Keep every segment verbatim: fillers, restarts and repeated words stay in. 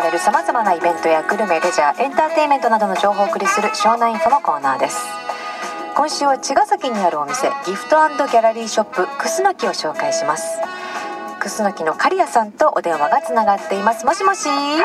えるさまざまなイベントやグルメ、レジャー、エンターテインメントなどの情報をお送りする湘南インフォのコーナーです。今週は茅ヶ崎にあるお店、ギフト&ギャラリーショップクスノキを紹介します。クスノキの刈谷さんとお電話がつながっています。もしもし、 はい、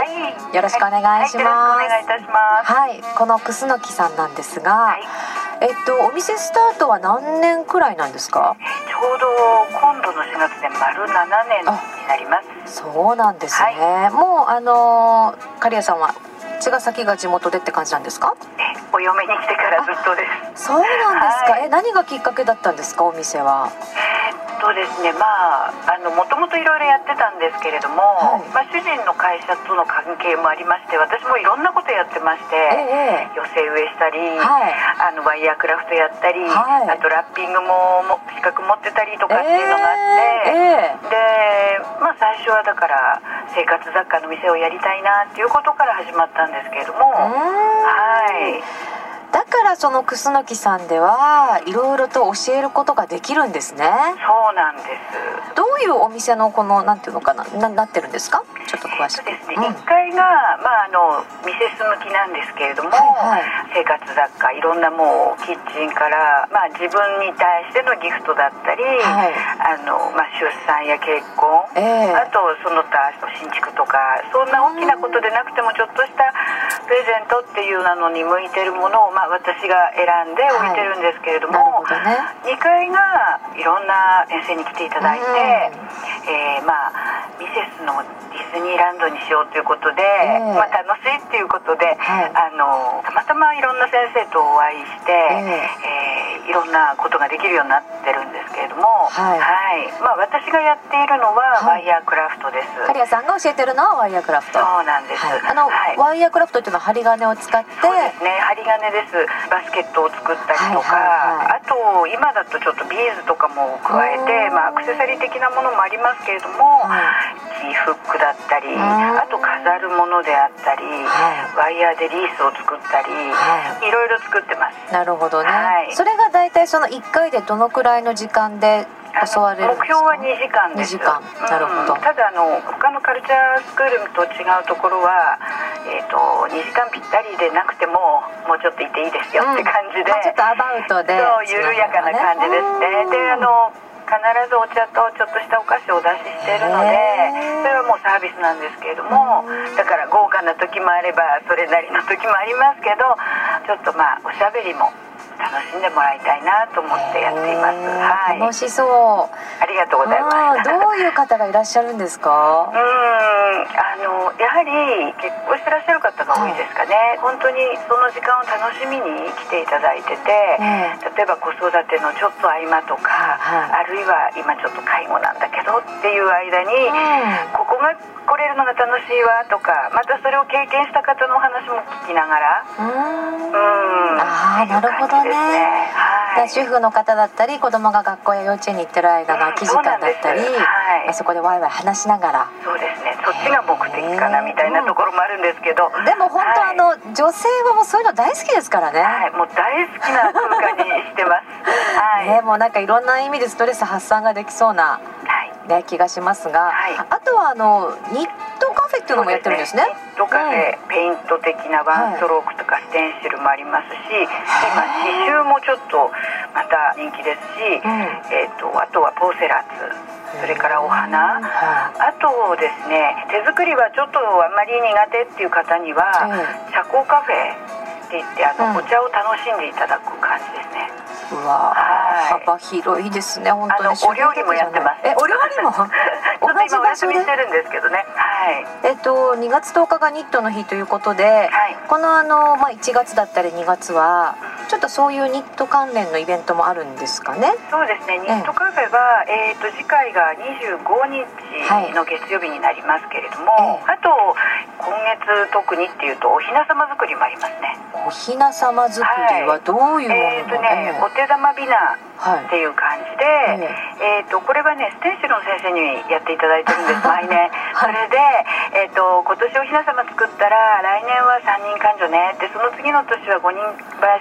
よろしくお願いします。 はい、はい、よろしくお願いいたします。 はい、このクスノキさんなんですが、はい、えっとお店スタートは何年くらいなんですか？ ちょうど今度のしがつで丸ななねんになります。 そうなんですね、はい、もうあの刈谷さんは茅ヶ崎が地元でって感じなんですか？ えお嫁に来てからずっとです。 そうなんですか、 はい、 え何がきっかけだったんですか、お店は？ えーっとですね、まああのもともといろいろやってたんですけれども、はい、まあ、主人の会社との関係もありまして、私もいろんなことやってまして、えー、寄せ植えしたり、はい、あのワイヤークラフトやったり、はい、あとラッピングもも資格持ってたりとかっていうのがあって、えー、で、まあ、最初はだから生活雑貨の店をやりたいなっていうことから始まったんですけれども、はい、 だからそのクスノキさんではいろいろと教えることができるんですね。 そうなんです。 どういうお店のこのなんていうのかな な, なってるんですか？ちょっと詳しく。 そうですね、うん、いっかいが、まあ、あのミセス向きなんですけれども、はいはい、生活雑貨いろんなもうキッチンから、まあ、自分に対してのギフトだったり、はい、あのまあ、出産や結婚、えー、あとその他新築とかそんな大きなことでなくてもちょっとしたプレゼントっていうのに向いてるものを、まあ、私が選んで置いてるんですけれども、はい、ね、にかいがいろんな先生に来ていただいて、えー、まあミセスのディズニーランドにしようということで、えーまあ、楽しいっていうことで、はい、あのたまたまいろんな先生とお会いして、えーえー、いろんなことができるようになってるんですけれども、はいはい、まあ、私がやっているのはワイヤークラフトです。 刈谷さんが教えてるのはワイヤークラフト。 そうなんです、はい、 あの、はい、ワイヤークラフトっていうのは針金を使って。 そうですね、針金です。バスケットを作ったりとか、はいはいはい、あと今だとちょっとビーズとかも加えて、まあ、アクセサリー的なものもありますけれども、はい、フックだったり、あと飾るものであったり、はい、ワイヤーでリースを作ったり、はい、いろいろ作ってます。 なるほどね、はい、それがだいたいそのいっかいでどのくらいの時間で教われるんですか？目標はにじかんです。にじかん、なるほど、うん、ただあの他のカルチャースクールと違うところは、えー、とにじかんぴったりでなくてももうちょっといていいですよって感じで、うん、まあ、ちょっとアバウトで、そう緩やかな感じですね。で、あの必ずお茶とちょっとしたお菓子をお出ししているので、それはもうサービスなんですけれども、だから豪華な時もあればそれなりの時もありますけど、ちょっとまあおしゃべりも楽しんでもらいたいなと思ってやっています。はい、 楽しそう。 ありがとうございます。 どういう方がいらっしゃるんですか？ うーん、あのやはり結婚してらっしゃる方が多いですかね、はい、本当にその時間を楽しみに来ていただいてて、えー、例えば子育てのちょっと合間とか、はい、あるいは今ちょっと介護なんだけどっていう間に、うん、ここが来れるのが楽しいわとか、またそれを経験した方のお話も聞きながら、うーん、 ああ、なるほどね、はい、主婦の方だったり子供が学校や幼稚園に行ってる間の空き時間だったり、うん、 そ, はい、そこでワイワイ話しながら、 そうですね、そっちが目的かなみたいなところもあるんですけど、 でも本当、はい、あの女性はもうそういうの大好きですからね、 はい、もう大好きな空間にしてます、はい、 ね、もうなんかいろんな意味でストレス発散ができそうな、はいね、気がしますが、はい、あとはあのニットカフェっていうのもやってるんですね。 ニットカフェ、うん、ペイント的なワンストロークとかステンシルもありますし、今刺繍もちょっとまた人気ですし、うん、えー、とあとはポーセラーツ、それからお花、あとですね、手作りはちょっとあんまり苦手っていう方には、うん、社交カフェって言ってあの、うん、お茶を楽しんでいただく感じですね。 うわ、はい、幅広いですね、本当に。 あのお料理もやってます。 え、お料理もちょっと今お休みしてるんですけどね、はい、 えっとにがつとおかがニットの日ということで、はい、このあの、まあ、いちがつだったりにがつはちょっとそういうニット関連のイベントもあるんですかね。 そうですね、ニットカフェは、えー、と次回がにじゅうごにちの月曜日になりますけれども、はい、あと今月特にっていうとおひなさま作りもありますね。 おひなさま作りはどういうもの、はい、えーとね、えー、お手玉びなっていう感じで、はい、えー、とこれはねステンシルの先生にやっていただいてるんです毎年、はい、それで、えー、と今年おひなさま作ったら来年はさんにんかんじょねで、その次の年はごにんばやしねって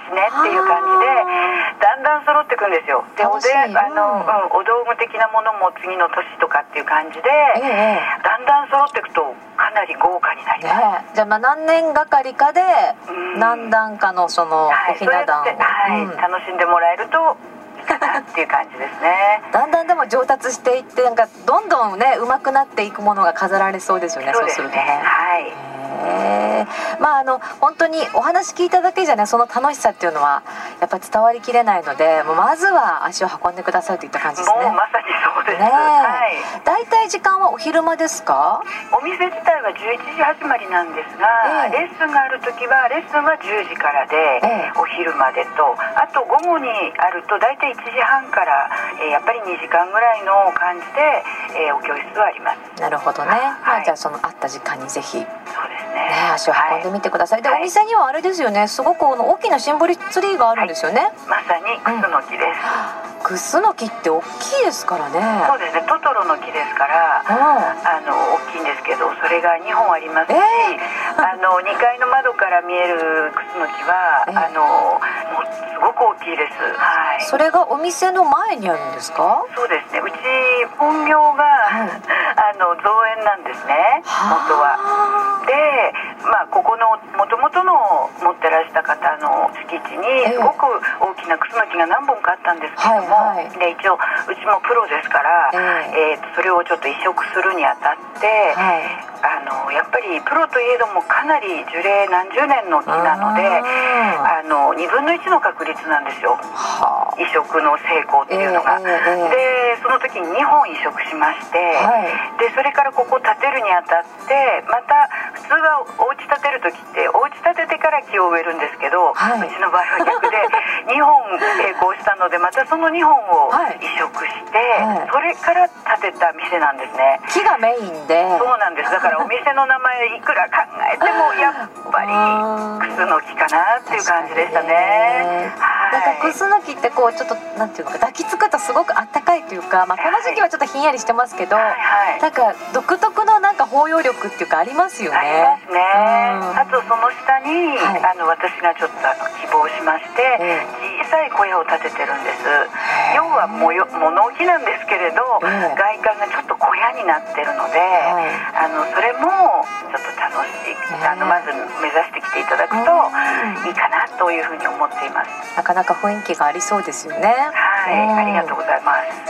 っていう感じでだんだん揃っていくんですよ。でおであの、うん、お道具的なものも次の年とかっていう感じで、えー、だんだん揃っていくとかなり豪華になります、ね、 じゃあまあ何年がかりかで何段かのそのおひな壇を、 はいはいうん、楽しんでもらえるといいかなっていう感じですね。 だんだんでも上達していってなんかどんどんね上手くなっていくものが飾られそうですよね。 そうですね。 そうするとね。 はい。 へまああの本当にお話聞いただけじゃねその楽しさっていうのはやっぱり伝わりきれないのでもうまずは足を運んでくださいといった感じですね。 もうまさにそうですね。 はい、だいたい時間はお昼間ですか？ お店自体はじゅういちじ始まりなんですが、えー、レッスンがある時はレッスンはじゅうじからで、えー、お昼までとあと午後にあるとだいたいいちじはんから、えー、やっぱりにじかんぐらいの感じで、えー、お教室はあります。 なるほどね、はい、じゃあそのあった時間にぜひそうですね、 ね、足を運んでみてください、はい、でお店にはあれですよねすごく大きなシンボルツリーがあるんですよね、はい、 まさにクスノキです、 うん、クスノキって大きいですからね。 そうですねトトロの木ですから、うん、あの大きいんですけどそれがにほんありますし、えー、あのにかいの窓から見えるクスノキは、えー、あのもうすごく大きいです、はい、 それがお店の前にあるんですか？ そうですねうち本業が、はい、あの造園なんですね元は。で、まあ、ここのもともとの持ってらした方の敷地にすごく大きなクスノキが何本かあったんですけども、はいはい、で一応うちもプロですから、えーえー、それをちょっと移植するにあたって、はい、あのやっぱりプロといえどもかなり樹齢何十年の木なのであのにぶんのいちの確率なんですよ移植の成功っていうのが、えーえー、でその時ににほん移植しまして、はい、でそれからここ建てるにあたってまた普通はお家建てる時ってお家建ててから木を植えるんですけど、はい、うちの場合は逆でにほん成功したのでまたそのにほんを移植して、はい、それから建てた店なんですね。 木がメインでそうなんですだからお店の名前いくら考えてもやっぱりクスノキかなっていう感じでしたね。 なんかクスノキってこうちょっとなんていうのか抱きつくとすごくあったかいというか、まあ、この時期はちょっとひんやりしてますけど、はいはい、なんか独特のなんか包容力っていうかありますよね。 ありますね、うん、あとその下に、はい、あの私がちょっと希望しまして、えー、小さい小屋を建ててるんです。要はもよ物置なんですけれど、えー、外観がちょっと小屋になってるので、はい、あのそれもちょっと楽しい、えー、あのまず目指してきていただくといいかなというふうに思っています。 なかなか雰囲気がありそうですよね。 はい、うん、ありがとうございます。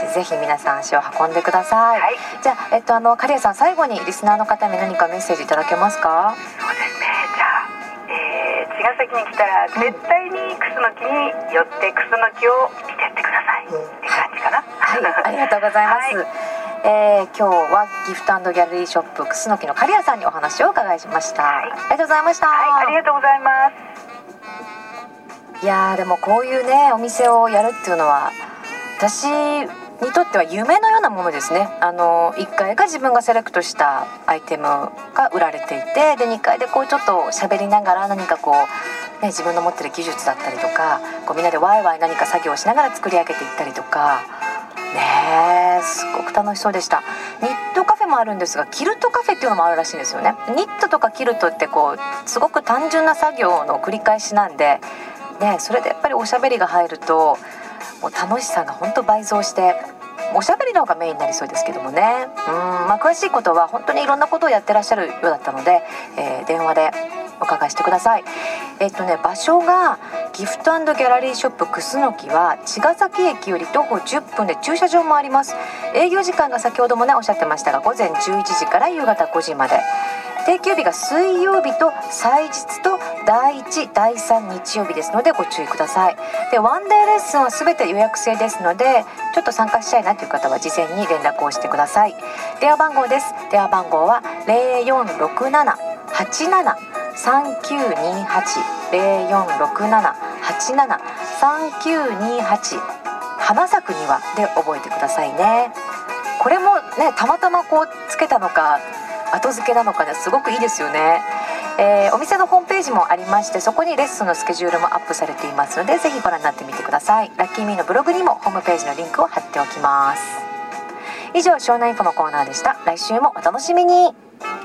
ぜひ皆さん足を運んでください、はい、じゃあ、えっと、あの刈谷さん最後にリスナーの方に何かメッセージいただけますか？ そうですねじゃあ、えー、茅ヶ崎に来たら絶対にクスノキに寄ってクスノキを見てってください、うん、って感じかな。 はい、ありがとうございます、はい、えー、今日はギフト&ギャラリーショップクスノキの刈谷さんにお話をお伺いしました、はい、ありがとうございました。 はい、ありがとうございます。 いやーでもこういうねお店をやるっていうのは私にとっては夢のようなものですね。あのいっかいが自分がセレクトしたアイテムが売られていてでにかいでこうちょっと喋りながら何かこう、ね、自分の持ってる技術だったりとかこうみんなでワイワイ何か作業をしながら作り上げていったりとかねすごく楽しそうでした。ニットカフェもあるんですがキルトカフェっていうのもあるらしいんですよね。ニットとかキルトってこうすごく単純な作業の繰り返しなんでね、それでやっぱりおしゃべりが入るともう楽しさが本当倍増しておしゃべりの方がメインになりそうですけどもねうん、まあ、詳しいことは本当にいろんなことをやってらっしゃるようだったので、えー、電話でお伺いしてください。えっとね場所がギフト&ギャラリーショップクスノキは茅ヶ崎駅より徒歩じゅっぷんで駐車場もあります。営業時間が先ほどもねおっしゃってましたが午前じゅういちじから夕方ごじまで定休日が水曜日と祭日とだいいちだいさん日曜日ですのでご注意ください。でワンデーレッスンは全て予約制ですのでちょっと参加したいなという方は事前に連絡をしてください。電話番号です。電話番号は ゼロよんろくななはちななさんきゅうにはち ゼロよんろくななはちななさんきゅうにはち花咲く庭で覚えてくださいね。これもねたまたまこうつけたのか後付けなのかねすごくいいですよね。えー、お店のホームページもありましてそこにレッスンのスケジュールもアップされていますのでぜひご覧になってみてください。ラッキーミーのブログにもホームページのリンクを貼っておきます。以上湘南インフォのコーナーでした。来週もお楽しみに。